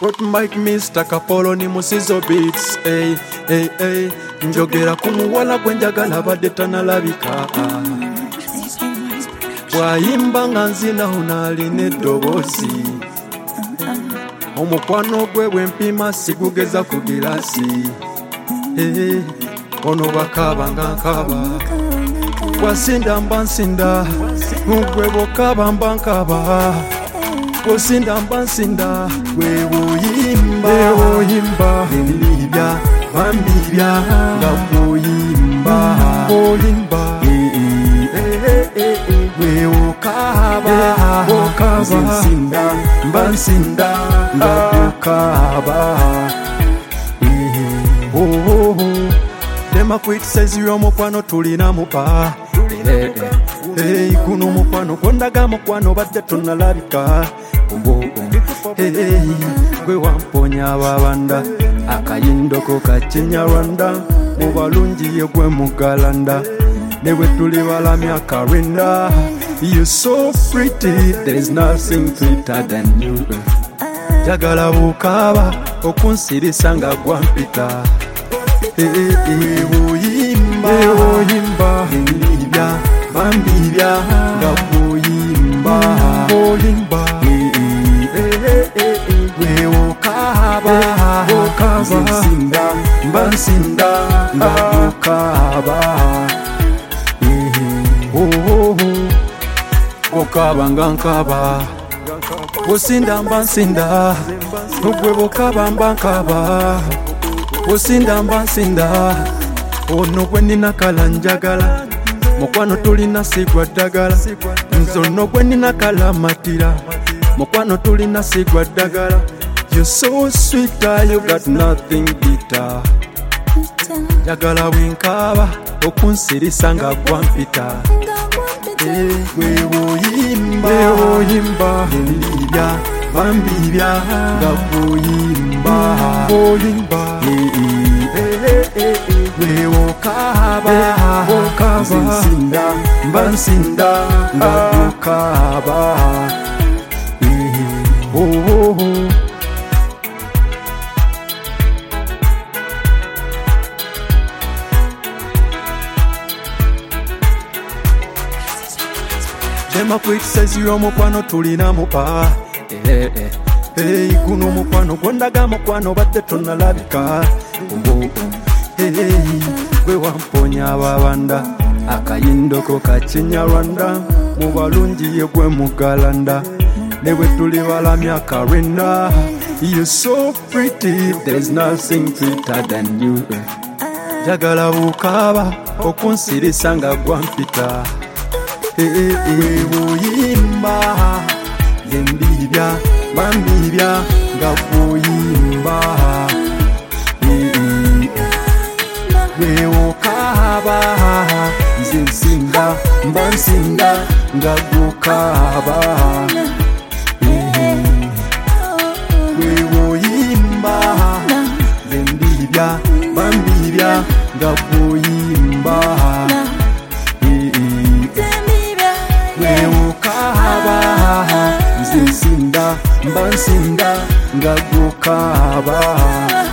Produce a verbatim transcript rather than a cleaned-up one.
What Mike Mister Kapolo ni musizo beats. Hey, hey, hey. Njogera kumuwala kwenjagala badde tanalabika. Bwayimba nga nzina unalina eddoboozi. Omukwano gwe bwempima sigugeza ku girasi. Hey, ono bakaba nga nkaba. Bwasinda mba nsinda. Gwe bwokaba mba nkaba. Bwosinda mba nsinda. Gwe bwoyimba bwoyimba. Bembibya bambibya nga bwoyimba bwoyimba. Gwe okaba okaba. Nsinda mba nsinda nga bwokaba. Dema kwitisize y'omukwano tulina mupa. Hey, kuno mukwano kondaga mukwano badde tonalabika. Hey, gwe wamponya ababanda akayindoko kakinya Rwanda. Mu balungi ye gwe mugalanda ne bwe tuli balamya karenda. You're so pretty, there's nothing sweeter than you. Jagala bukaba okunsirisa nga gwampita. Bwoyimba bwoyimba. Bembibya bambibya nga bwoyimba bwoyimba. Gwe okaba okaba. Nsinda mba nsinda nga bwokaba. Okaba nga nkaba. Bwosinda mba nsinda. Gwe bwokaba mba nkaba. Bwosinda mba nsinda. Ono gwe nina kala njagala. Mukwano tulina sigwa ddagala. Nzono gwe nina kala matira. Mukwano tulina sigwa ddagala. You're so sweet, you got nothing bitter. Jagala bwenkaba okunsirisa nga gwampita. Gwe bwoyimba bwoyimba. Bembibya bambibya nga bwoyimba bwoyimba. Gwe okaba okaba. Nsinda mba nsinda nga bwokaba. Dema kwitisize y'omukwano tulina mupa. Hey, kuno mukwano kondaga mukwano badde tonalabika. Hey, gwe wamponya ababanda akayindoko kakinya Rwanda. Mu balungi ye gwe mugalanda ne bwe tuli balamya karenda. You're so pretty, there's nothing sweeter than you. Jagala bukaba okunsirisa nga gwampita. Gwe bwoyimba. Bembibya bambibya nga bwoyimba. Gwe okaba. Nze nsinda mba nsinda nga gwokaba. Gwe bwoyimba. Bembibya bambibya nga bwoyimba. Gwe okaba. Nze nsinda mba nsinda nga gwokaba.